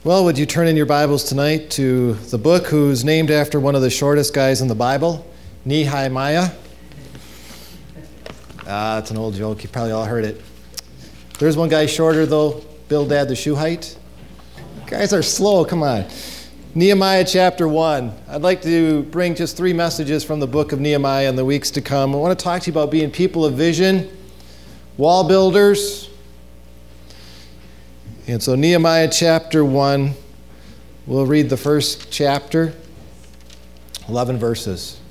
Well, would you turn in your Bibles tonight to the book who's named after one of the shortest guys in the Bible, Nehemiah? It's an old joke. You probably all heard it. There's one guy shorter, though, Bildad the Shuhite. Guys are slow. Come on. Nehemiah chapter 1. I'd like to bring just 3 messages from the book of Nehemiah in the weeks to come. I want to talk to you about being people of vision, wall builders. And so Nehemiah chapter 1, we'll read the first chapter, 11 verses.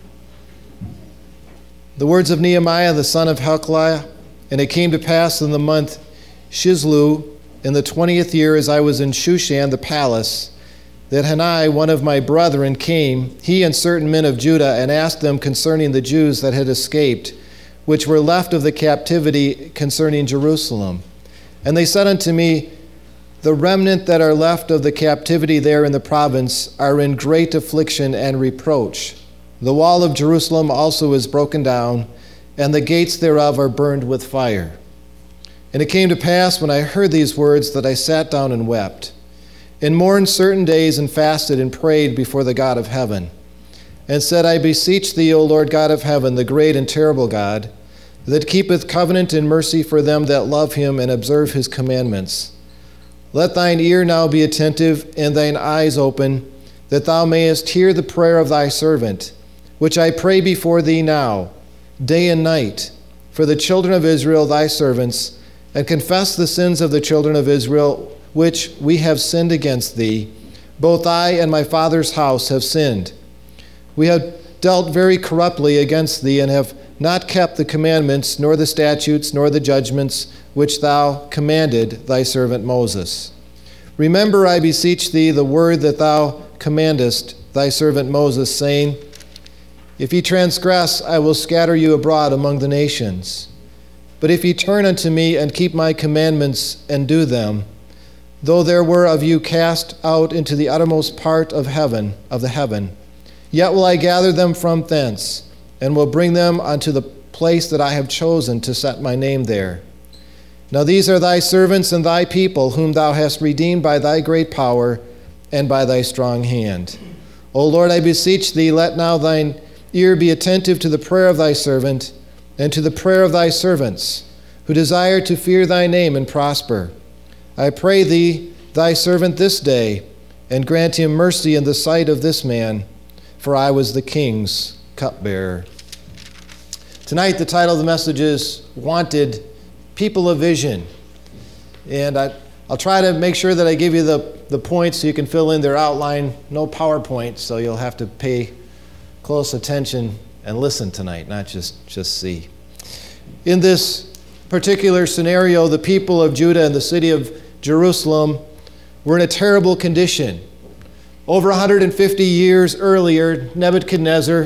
The words of Nehemiah, the son of Hilkiah, and it came to pass in the month Chislev, in the 20th year, as I was in Shushan the palace, that Hanai, one of my brethren, came, he and certain men of Judah, and asked them concerning the Jews that had escaped, which were left of the captivity concerning Jerusalem. And they said unto me, the remnant that are left of the captivity there in the province are in great affliction and reproach. The wall of Jerusalem also is broken down, and the gates thereof are burned with fire. And it came to pass, when I heard these words, that I sat down and wept, and mourned certain days, and fasted and prayed before the God of heaven, and said, I beseech thee, O Lord God of heaven, the great and terrible God, that keepeth covenant and mercy for them that love him and observe his commandments. Let thine ear now be attentive, and thine eyes open, that thou mayest hear the prayer of thy servant, which I pray before thee now, day and night, for the children of Israel thy servants, and confess the sins of the children of Israel, which we have sinned against thee. Both I and my father's house have sinned. We have dealt very corruptly against thee, and have not kept the commandments, nor the statutes, nor the judgments, which thou commanded thy servant Moses. Remember, I beseech thee, the word that thou commandest thy servant Moses, saying, if ye transgress, I will scatter you abroad among the nations. But if ye turn unto me and keep my commandments and do them, though there were of you cast out into the uttermost part of the heaven, yet will I gather them from thence, and will bring them unto the place that I have chosen to set my name there. Now these are thy servants and thy people, whom thou hast redeemed by thy great power and by thy strong hand. O Lord, I beseech thee, let now thine ear be attentive to the prayer of thy servant, and to the prayer of thy servants, who desire to fear thy name and prosper. I pray thee, thy servant this day, and grant him mercy in the sight of this man, for I was the king's cupbearer. Tonight, the title of the message is Wanted People of Vision. And I'll try to make sure that I give you the points so you can fill in their outline. No PowerPoint, so you'll have to pay close attention and listen tonight, not just see. In this particular scenario, the people of Judah and the city of Jerusalem were in a terrible condition. Over 150 years earlier, Nebuchadnezzar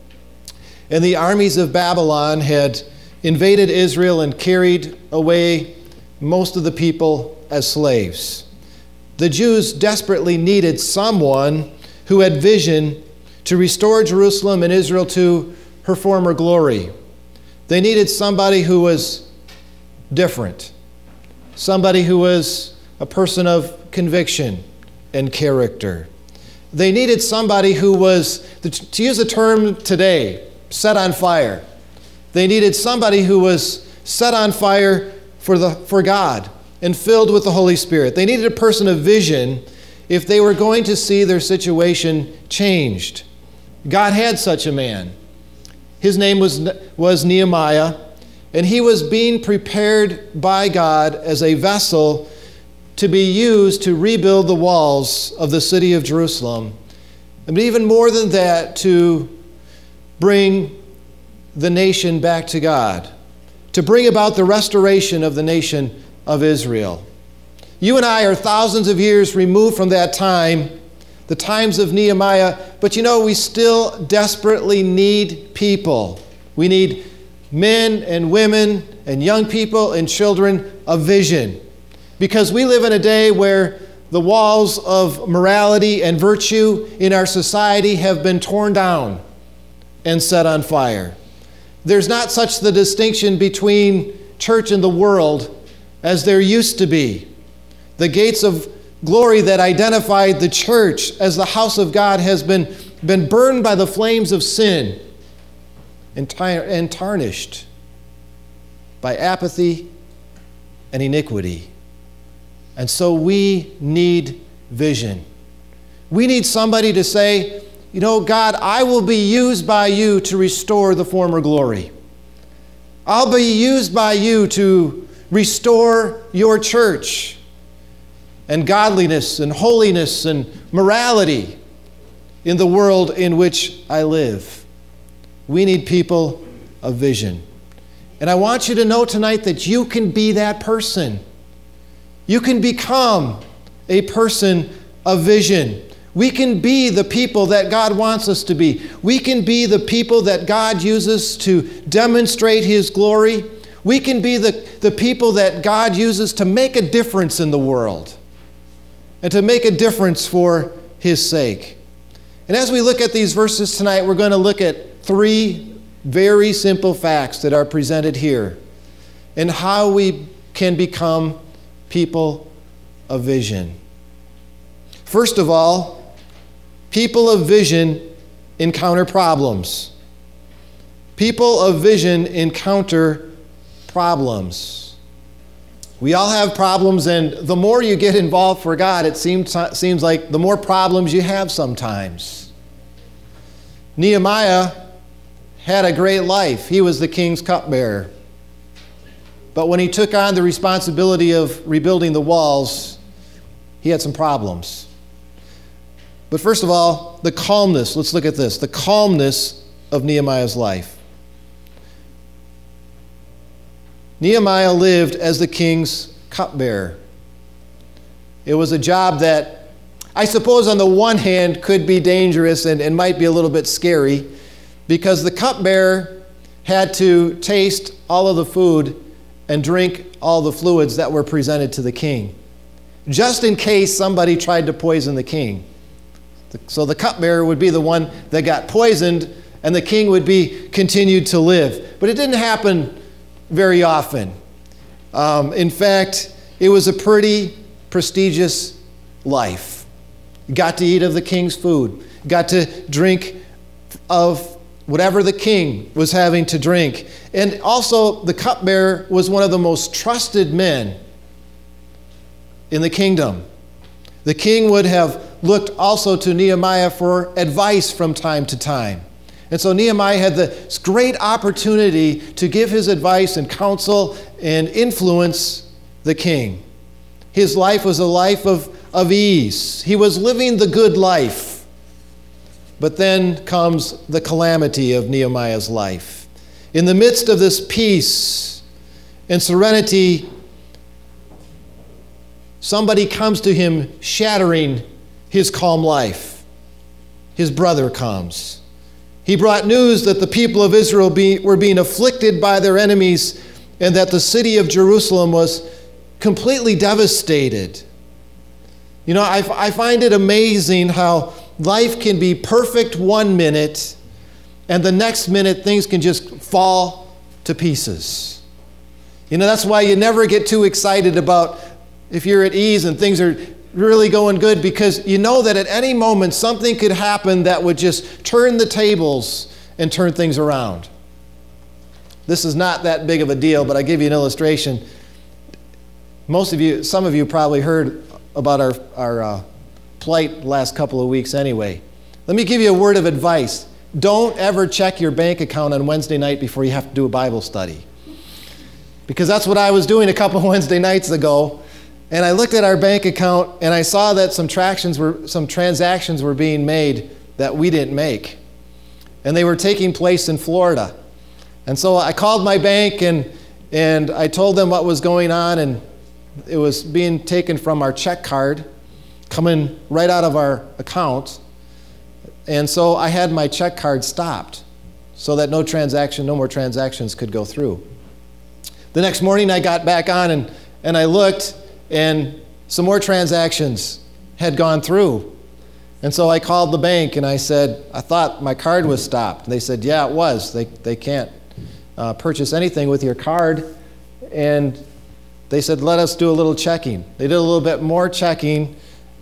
and the armies of Babylon had invaded Israel and carried away most of the people as slaves. The Jews desperately needed someone who had vision to restore Jerusalem and Israel to her former glory. They needed somebody who was different, somebody who was a person of conviction and character. They needed somebody who was, to use a term today, set on fire. They needed somebody who was set on fire for God and filled with the Holy Spirit. They needed a person of vision if they were going to see their situation changed. God had such a man. His name was Nehemiah, and he was being prepared by God as a vessel to be used to rebuild the walls of the city of Jerusalem. And even more than that, to bring the nation back to God, to bring about the restoration of the nation of Israel. You and I are thousands of years removed from that time, the times of Nehemiah, but we still desperately need people. We need men and women and young people and children of vision, because we live in a day where the walls of morality and virtue in our society have been torn down and set on fire. There's not such the distinction between church and the world as there used to be. The gates of glory that identified the church as the house of God has been burned by the flames of sin and tarnished by apathy and iniquity. And so we need vision. We need somebody to say, you know, God, I will be used by you to restore the former glory. I'll be used by you to restore your church and godliness and holiness and morality in the world in which I live. We need people of vision. And I want you to know tonight that you can be that person. You can become a person of vision. We can be the people that God wants us to be. We can be the people that God uses to demonstrate His glory. We can be the people that God uses to make a difference in the world and to make a difference for His sake. And as we look at these verses tonight, we're going to look at 3 very simple facts that are presented here and how we can become people of vision. First of all, people of vision encounter problems. People of vision encounter problems. We all have problems, and the more you get involved for God, it seems like the more problems you have sometimes. Nehemiah had a great life. He was the king's cupbearer. But when he took on the responsibility of rebuilding the walls, he had some problems. But first of all, the calmness. Let's look at this. The calmness of Nehemiah's life. Nehemiah lived as the king's cupbearer. It was a job that, I suppose on the one hand, could be dangerous and might be a little bit scary, because the cupbearer had to taste all of the food and drink all the fluids that were presented to the king, just in case somebody tried to poison the king. So the cupbearer would be the one that got poisoned, and the king would be continued to live. But it didn't happen very often. In fact, it was a pretty prestigious life. You got to eat of the king's food, got to drink of whatever the king was having to drink. And also, the cupbearer was one of the most trusted men in the kingdom. The king would have looked also to Nehemiah for advice from time to time. And so Nehemiah had this great opportunity to give his advice and counsel and influence the king. His life was a life of ease. He was living the good life. But then comes the calamity of Nehemiah's life. In the midst of this peace and serenity, somebody comes to him shattering his calm life. His brother comes. He brought news that the people of Israel were being afflicted by their enemies and that the city of Jerusalem was completely devastated. You know, I find it amazing how life can be perfect one minute, and the next minute things can just fall to pieces. You know, that's why you never get too excited about if you're at ease and things are really going good, because you know that at any moment something could happen that would just turn the tables and turn things around. This is not that big of a deal, but I give you an illustration. Some of you probably heard about our plight the last couple of weeks anyway. Let me give you a word of advice. Don't ever check your bank account on Wednesday night before you have to do a Bible study. Because that's what I was doing a couple of Wednesday nights ago. And I looked at our bank account and I saw that some transactions were being made that we didn't make. And they were taking place in Florida. And so I called my bank and I told them what was going on, and it was being taken from our check card, coming right out of our account. And so I had my check card stopped so that no more transactions could go through. The next morning I got back on and I looked, and some more transactions had gone through. And so I called the bank and I said, I thought my card was stopped. And they said, yeah, it was. They can't purchase anything with your card. And they said, let us do a little checking. They did a little bit more checking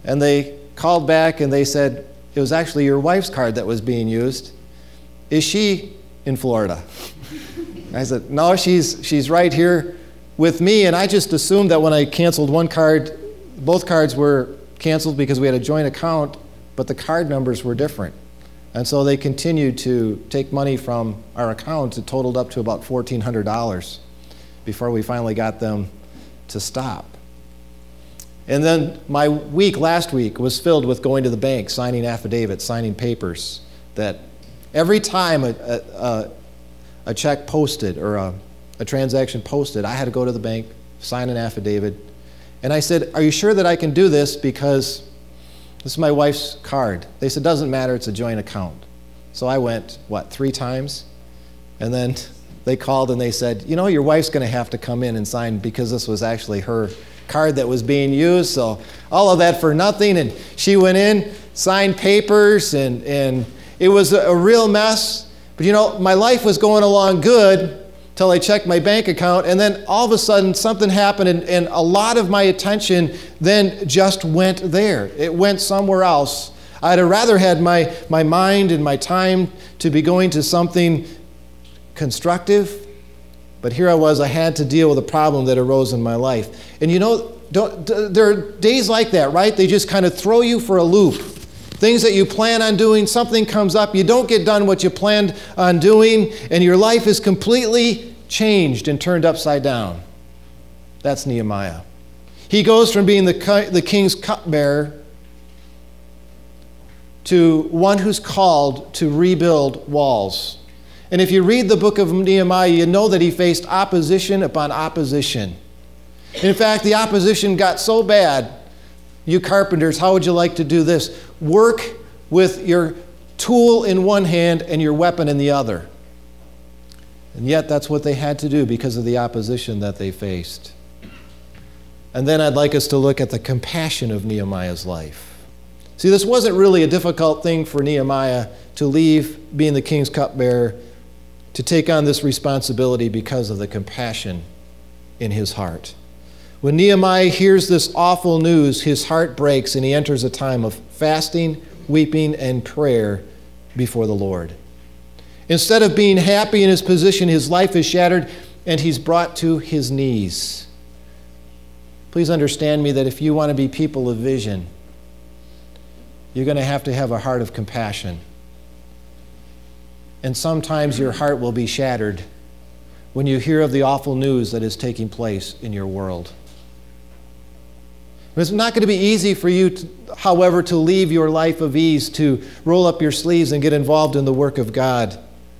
And they called back and they said, it was actually your wife's card that was being used. Is she in Florida? I said, no, she's right here with me. And I just assumed that when I canceled one card, both cards were canceled because we had a joint account, but the card numbers were different. And so they continued to take money from our account. It totaled up to about $1,400 before we finally got them to stop. And then my week last week was filled with going to the bank, signing affidavits, signing papers, that every time a check posted or a transaction posted, I had to go to the bank, sign an affidavit. And I said, are you sure that I can do this? Because this is my wife's card. They said, doesn't matter, it's a joint account. So I went, 3 times? And then they called and they said, your wife's going to have to come in and sign because this was actually her card that was being used. So all of that for nothing. And she went in, signed papers, and it was a real mess. But my life was going along good till I checked my bank account, and then all of a sudden something happened, and a lot of my attention then just went there. It went somewhere else. I'd have rather had my mind and my time to be going to something constructive, but here I was, I had to deal with a problem that arose in my life. And there are days like that, right? They just kind of throw you for a loop. Things that you plan on doing, something comes up, you don't get done what you planned on doing, and your life is completely changed and turned upside down. That's Nehemiah. He goes from being the king's cupbearer to one who's called to rebuild walls. And if you read the book of Nehemiah, you know that he faced opposition upon opposition. In fact, the opposition got so bad. You carpenters, how would you like to do this? Work with your tool in one hand and your weapon in the other. And yet that's what they had to do because of the opposition that they faced. And then I'd like us to look at the compassion of Nehemiah's life. See, this wasn't really a difficult thing for Nehemiah to leave being the king's cupbearer to take on this responsibility because of the compassion in his heart. When Nehemiah hears this awful news, his heart breaks and he enters a time of fasting, weeping, and prayer before the Lord. Instead of being happy in his position, his life is shattered and he's brought to his knees. Please understand me that if you want to be people of vision, you're going to have a heart of compassion. And sometimes your heart will be shattered when you hear of the awful news that is taking place in your world. It's not going to be easy for you, however, to leave your life of ease, to roll up your sleeves and get involved in the work of God,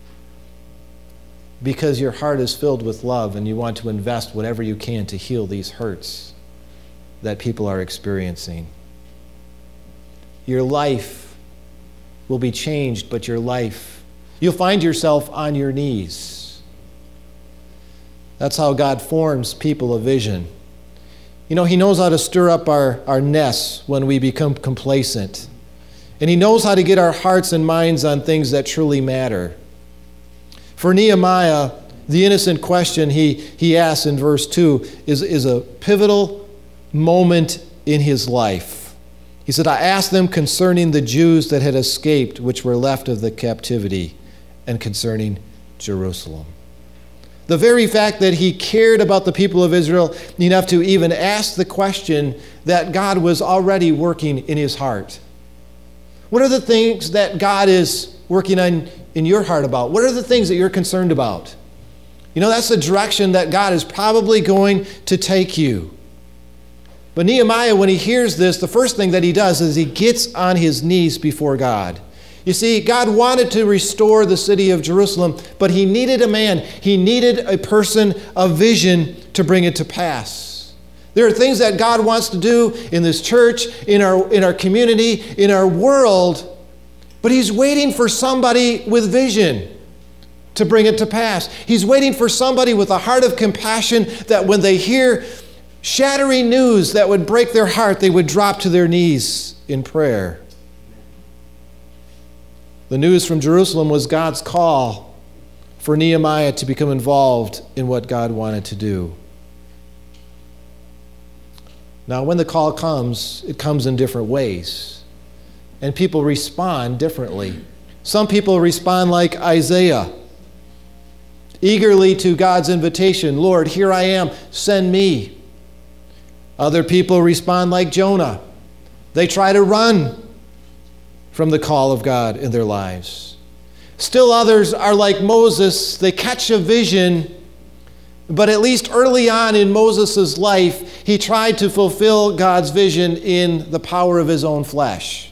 because your heart is filled with love and you want to invest whatever you can to heal these hurts that people are experiencing. Your life will be changed, but you'll find yourself on your knees. That's how God forms people of vision. He knows how to stir up our nests when we become complacent. And he knows how to get our hearts and minds on things that truly matter. For Nehemiah, the innocent question he asks in verse 2 is a pivotal moment in his life. He said, I asked them concerning the Jews that had escaped, which were left of the captivity, and concerning Jerusalem. The very fact that he cared about the people of Israel enough to even ask the question that God was already working in his heart. What are the things that God is working on in your heart about? What are the things that you're concerned about? That's the direction that God is probably going to take you. But Nehemiah, when he hears this, the first thing that he does is he gets on his knees before God. You see, God wanted to restore the city of Jerusalem, but he needed a man. He needed a person of vision to bring it to pass. There are things that God wants to do in this church, in our community, in our world, but he's waiting for somebody with vision to bring it to pass. He's waiting for somebody with a heart of compassion that when they hear shattering news that would break their heart, they would drop to their knees in prayer. The news from Jerusalem was God's call for Nehemiah to become involved in what God wanted to do. Now, when the call comes, it comes in different ways. And people respond differently. Some people respond like Isaiah, eagerly to God's invitation, Lord, here I am, send me. Other people respond like Jonah. They try to run from the call of God in their lives. Still others are like Moses. They catch a vision, but at least early on in Moses' life, he tried to fulfill God's vision in the power of his own flesh.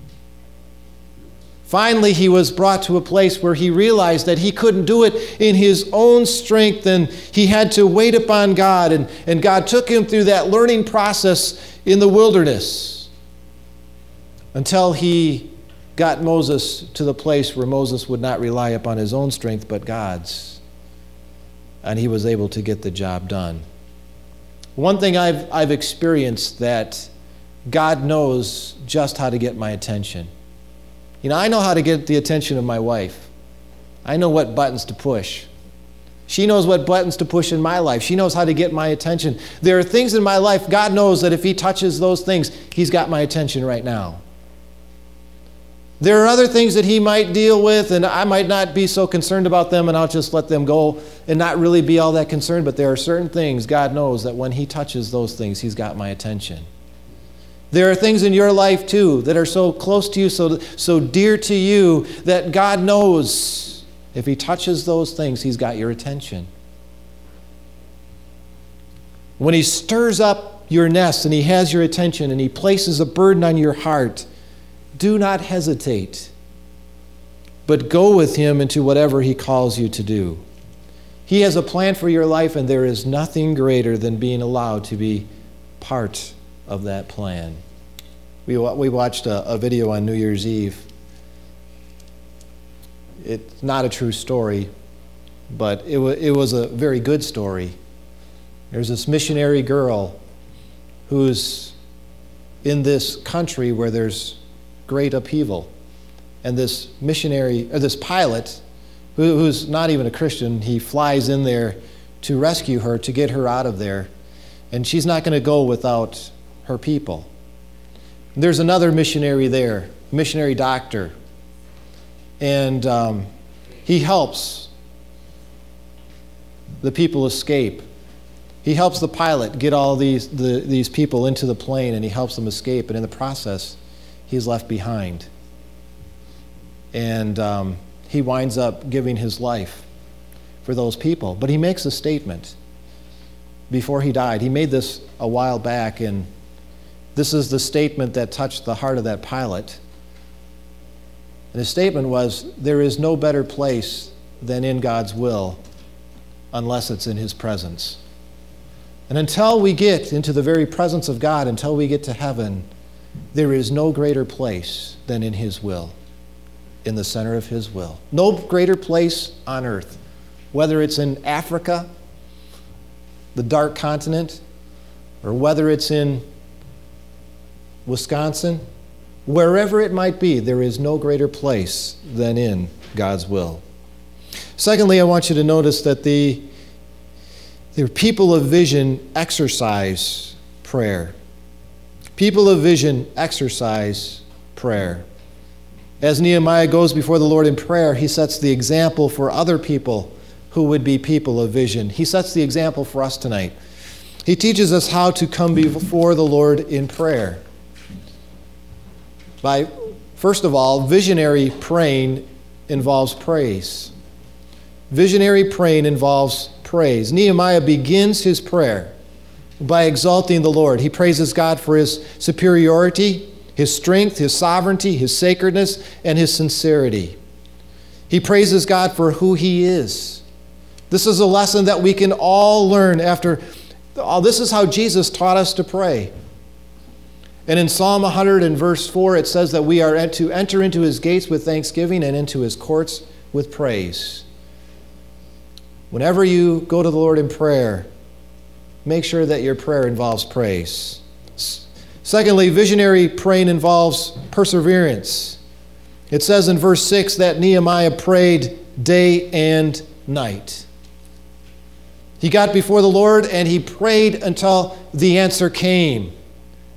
Finally, he was brought to a place where he realized that he couldn't do it in his own strength, and he had to wait upon God, and God took him through that learning process in the wilderness until he got Moses to the place where Moses would not rely upon his own strength but God's, and he was able to get the job done. One thing I've experienced, that God knows just how to get my attention. You know, I know how to get the attention of my wife. I know what buttons to push. She knows what buttons to push in my life. She knows how to get my attention. There are things in my life, God knows that if he touches those things, he's got my attention right now. There are other things that he might deal with, and I might not be so concerned about them, and I'll just let them go and not really be all that concerned. But there are certain things God knows that when he touches those things, he's got my attention. There are things in your life, too, that are so close to you, so dear to you, that God knows if he touches those things, he's got your attention. When he stirs up your nest and he has your attention and he places a burden on your heart, do not hesitate, but go with him into whatever he calls you to do. He has a plan for your life, and there is nothing greater than being allowed to be part of that plan. We watched a video on New Year's Eve. It's not a true story, but it was a very good story. There's this missionary girl who's in this country where there's great upheaval, and this missionary, or this pilot, who's not even a Christian, he flies in there to rescue her, to get her out of there, and she's not going to go without her people. There's another missionary there, missionary doctor, and he helps the people escape. He helps the pilot get all these people into the plane, and he helps them escape, and in the process, he's left behind. And he winds up giving his life for those people. But he makes a statement before he died. He made this a while back, and this is the statement that touched the heart of that pilot. And his statement was, there is no better place than in God's will unless it's in his presence. And until we get into the very presence of God, until we get to heaven, there is no greater place than in his will, in the center of his will. No greater place on earth, whether it's in Africa, the dark continent, or whether it's in Wisconsin, wherever it might be, there is no greater place than in God's will. Secondly, I want you to notice that the people of vision exercise prayer. People of vision exercise prayer. As Nehemiah goes before the Lord in prayer, he sets the example for other people who would be people of vision. He sets the example for us tonight. He teaches us how to come before the Lord in prayer. First of all, visionary praying involves praise. Visionary praying involves praise. Nehemiah begins his prayer by exalting the Lord. He praises God for his superiority, his strength, his sovereignty, his sacredness, and his sincerity. He praises God for who he is. This is a lesson that we can all learn after all. This is how Jesus taught us to pray. And in Psalm 100 and verse 4, it says that we are to enter into his gates with thanksgiving and into his courts with praise. Whenever you go to the Lord in prayer, make sure that your prayer involves praise. Secondly, visionary praying involves perseverance. It says in verse 6 that Nehemiah prayed day and night. He got before the Lord and he prayed until the answer came.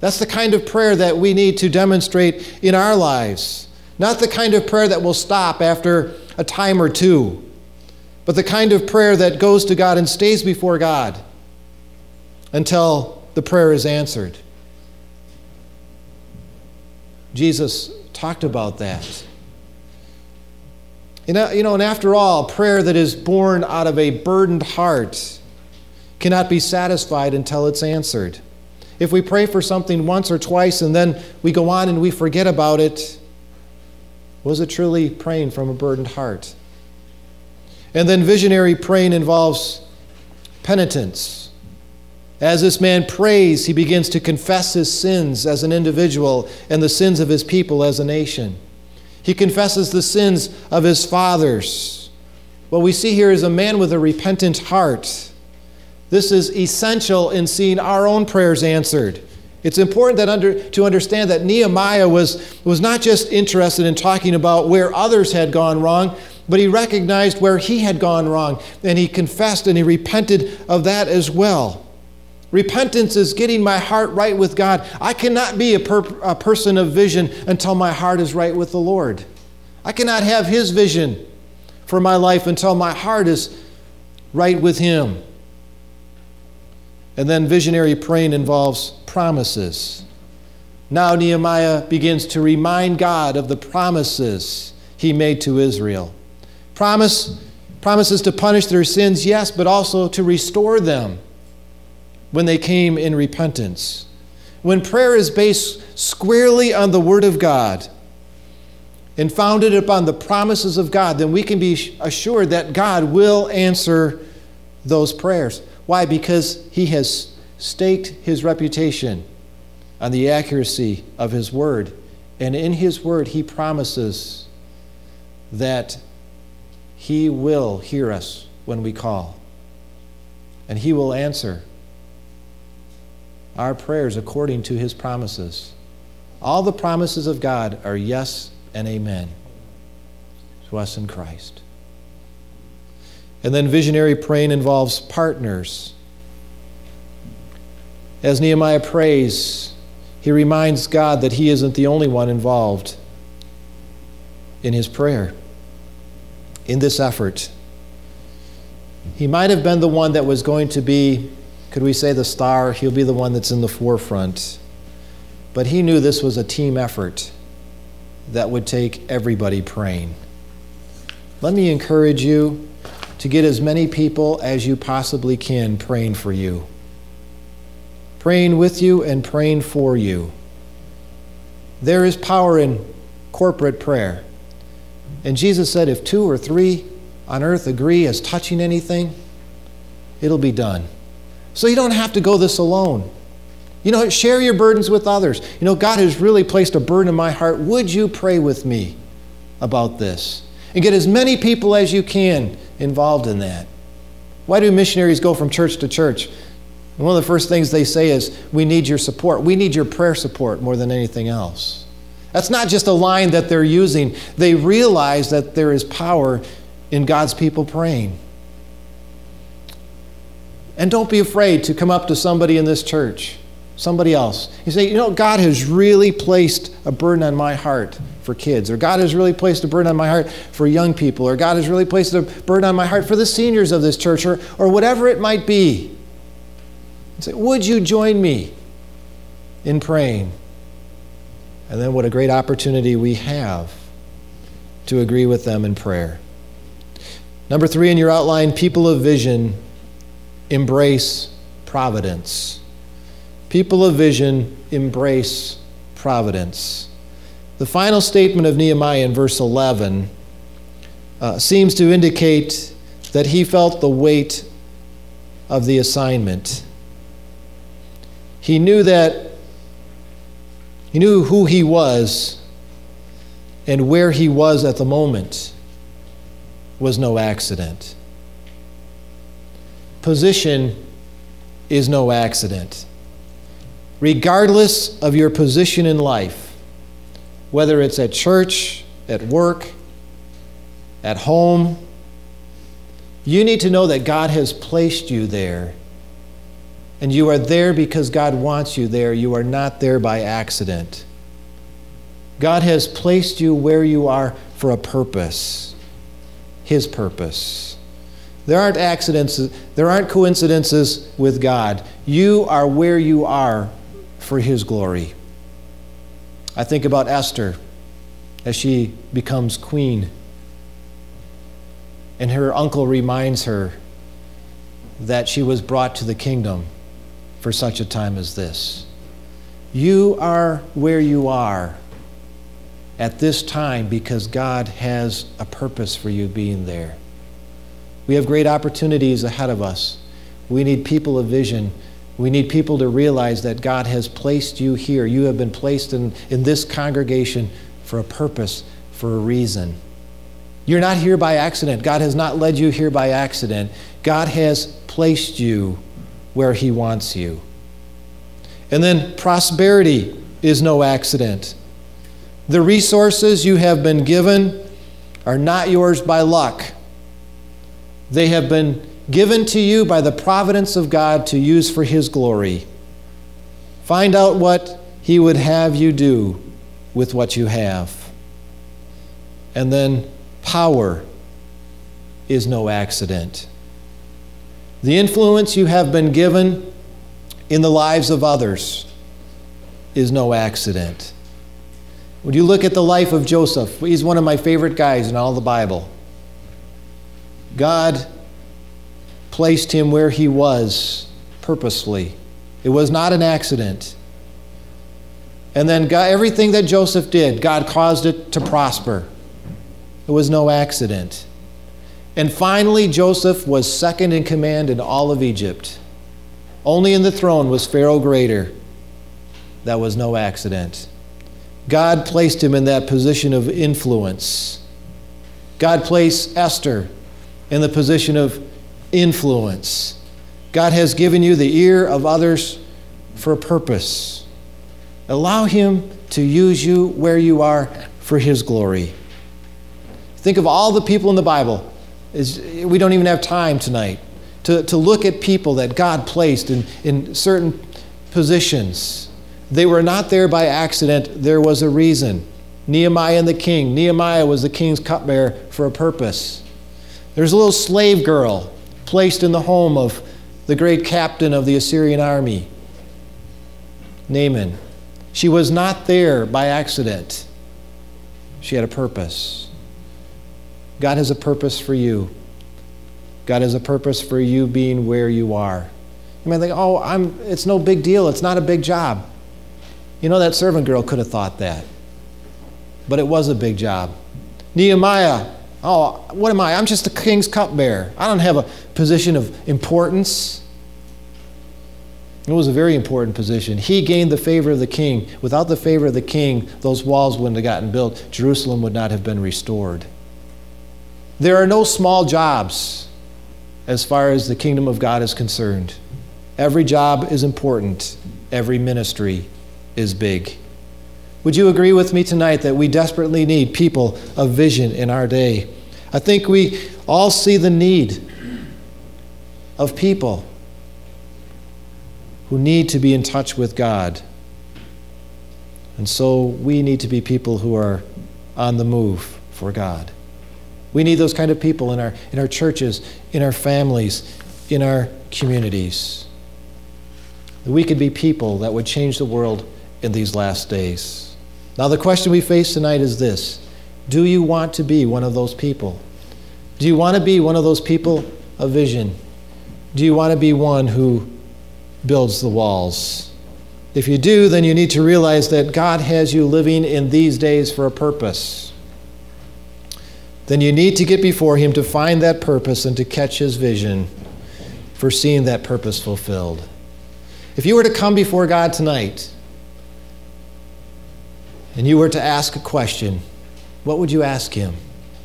That's the kind of prayer that we need to demonstrate in our lives. Not the kind of prayer that will stop after a time or two, but the kind of prayer that goes to God and stays before God until the prayer is answered. Jesus talked about that. And after all, prayer that is born out of a burdened heart cannot be satisfied until it's answered. If we pray for something once or twice and then we go on and we forget about it, was it truly praying from a burdened heart? And then visionary praying involves penitence. As this man prays, he begins to confess his sins as an individual and the sins of his people as a nation. He confesses the sins of his fathers. What we see here is a man with a repentant heart. This is essential in seeing our own prayers answered. It's important to understand that Nehemiah was not just interested in talking about where others had gone wrong, but he recognized where he had gone wrong, and he confessed and he repented of that as well. Repentance is getting my heart right with God. I cannot be a person of vision until my heart is right with the Lord. I cannot have His vision for my life until my heart is right with Him. And then visionary praying involves promises. Now Nehemiah begins to remind God of the promises He made to Israel. Promises to punish their sins, yes, but also to restore them when they came in repentance. When prayer is based squarely on the Word of God and founded upon the promises of God, then we can be assured that God will answer those prayers. Why? Because He has staked His reputation on the accuracy of His Word. And in His Word, He promises that He will hear us when we call. And He will answer our prayers according to His promises. All the promises of God are yes and amen to us in Christ. And then visionary praying involves partners. As Nehemiah prays, he reminds God that he isn't the only one involved in his prayer, in this effort. He might have been the one that was going to be, could we say, the star. He'll be the one that's in the forefront. But he knew this was a team effort that would take everybody praying. Let me encourage you to get as many people as you possibly can praying for you, praying with you and praying for you. There is power in corporate prayer. And Jesus said, if 2 or 3 on earth agree as touching anything, it'll be done. So you don't have to go this alone. Share your burdens with others. God has really placed a burden in my heart. Would you pray with me about this? And get as many people as you can involved in that. Why do missionaries go from church to church? And one of the first things they say is, we need your support. We need your prayer support more than anything else. That's not just a line that they're using. They realize that there is power in God's people praying. And don't be afraid to come up to somebody in this church, somebody else. You say, God has really placed a burden on my heart for kids, or God has really placed a burden on my heart for young people, or God has really placed a burden on my heart for the seniors of this church, or whatever it might be. And say, would you join me in praying? And then what a great opportunity we have to agree with them in prayer. Number 3 in your outline, people of vision embrace providence. People of vision embrace providence. The final statement of Nehemiah in verse 11 seems to indicate that he felt the weight of the assignment. He knew who he was, and where he was at the moment was no accident. Position is no accident. Regardless of your position in life, whether it's at church, at work, at home, you need to know that God has placed you there And you are there because God wants you there. You are not there by accident. God has placed you where you are for a purpose, His purpose. There aren't accidents, there aren't coincidences with God. You are where you are for His glory. I think about Esther as she becomes queen, and her uncle reminds her that she was brought to the kingdom for such a time as this. You are where you are at this time because God has a purpose for you being there. We have great opportunities ahead of us. We need people of vision. We need people to realize that God has placed you here. You have been placed in this congregation for a purpose, for a reason. You're not here by accident. God has not led you here by accident. God has placed you where He wants you. And then prosperity is no accident. The resources you have been given are not yours by luck. They have been given to you by the providence of God to use for His glory. Find out what He would have you do with what you have. And then power is no accident. The influence you have been given in the lives of others is no accident. When you look at the life of Joseph, he's one of my favorite guys in all the Bible. God placed him where he was purposefully. It was not an accident. And then God, everything that Joseph did, God caused it to prosper. It was no accident. And finally, Joseph was second in command in all of Egypt. Only in the throne was Pharaoh greater. That was no accident. God placed him in that position of influence. God placed Esther in the position of influence. God has given you the ear of others for a purpose. Allow Him to use you where you are for His glory. Think of all the people in the Bible. We don't even have time tonight to look at people that God placed in certain positions. They were not there by accident. There was a reason. Nehemiah and the king. Nehemiah was the king's cupbearer for a purpose. There's a little slave girl placed in the home of the great captain of the Assyrian army, Naaman. She was not there by accident. She had a purpose. God has a purpose for you. God has a purpose for you being where you are. You might think, it's no big deal. It's not a big job. You know, that servant girl could have thought that. But it was a big job. Nehemiah, what am I? I'm just the king's cupbearer. I don't have a position of importance. It was a very important position. He gained the favor of the king. Without the favor of the king, those walls wouldn't have gotten built. Jerusalem would not have been restored. There are no small jobs as far as the kingdom of God is concerned. Every job is important. Every ministry is big. Would you agree with me tonight that we desperately need people of vision in our day? I think we all see the need of people who need to be in touch with God. And so we need to be people who are on the move for God. We need those kind of people in our churches, in our families, in our communities. We could be people that would change the world in these last days. Now the question we face tonight is this: do you want to be one of those people? Do you want to be one of those people of vision? Do you want to be one who builds the walls? If you do, then you need to realize that God has you living in these days for a purpose. Then you need to get before Him to find that purpose and to catch His vision for seeing that purpose fulfilled. If you were to come before God tonight and you were to ask a question, what would you ask Him?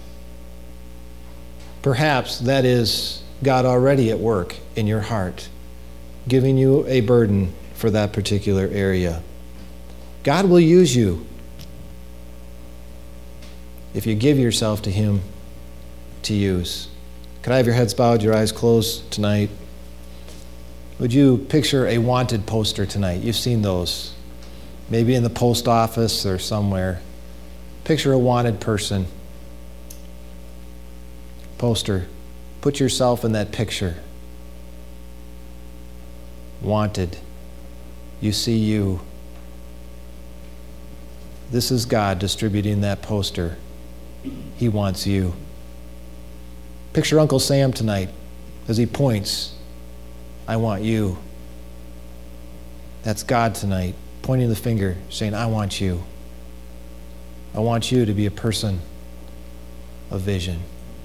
Perhaps that is God already at work in your heart, giving you a burden for that particular area. God will use you if you give yourself to Him to use. Could I have your heads bowed, your eyes closed tonight? Would you picture a wanted poster tonight? You've seen those, maybe in the post office or somewhere. Picture a wanted person. Poster. Put yourself in that picture. Wanted. You see you. This is God distributing that poster. He wants you. Picture Uncle Sam tonight as he points. I want you. That's God tonight, pointing the finger, saying, I want you. I want you to be a person of vision.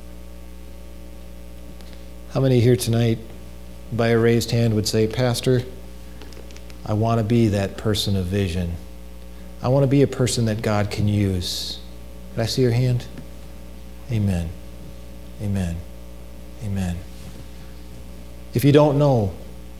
How many here tonight, by a raised hand, would say, Pastor, I want to be that person of vision. I want to be a person that God can use. Did I see your hand? Amen. Amen. Amen. If you don't know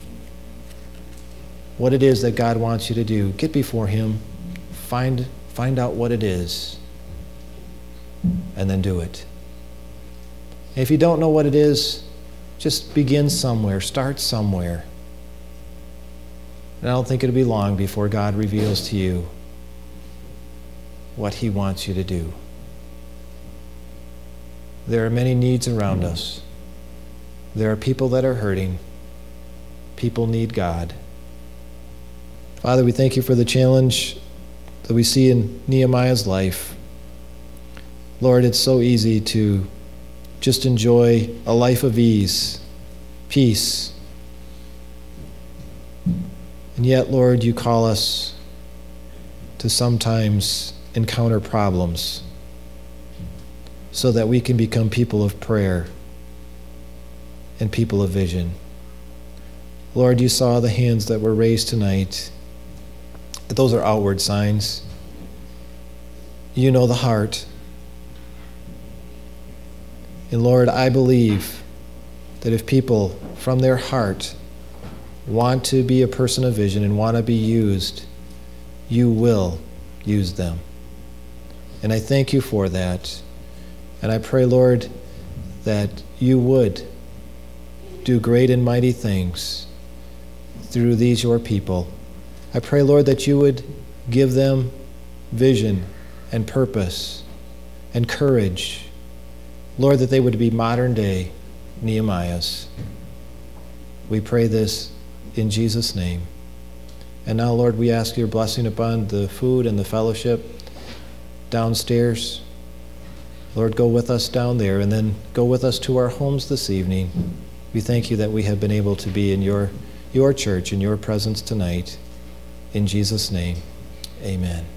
what it is that God wants you to do, get before Him, find out what it is, and then do it. And if you don't know what it is, just begin somewhere, start somewhere. And I don't think it'll be long before God reveals to you what He wants you to do. There are many needs around us. There are people that are hurting. People need God. Father, we thank you for the challenge that we see in Nehemiah's life. Lord, it's so easy to just enjoy a life of ease, peace. And yet, Lord, you call us to sometimes encounter problems so that we can become people of prayer and people of vision. Lord, you saw the hands that were raised tonight. Those are outward signs. You know the heart. And Lord, I believe that if people from their heart want to be a person of vision and want to be used, you will use them. And I thank you for that. And I pray, Lord, that you would do great and mighty things through these your people. I pray, Lord, that you would give them vision and purpose and courage. Lord, that they would be modern day Nehemiahs. We pray this in Jesus' name. And now, Lord, we ask your blessing upon the food and the fellowship downstairs. Lord, go with us down there and then go with us to our homes this evening. We thank you that we have been able to be in your church, in your presence tonight. In Jesus' name, amen.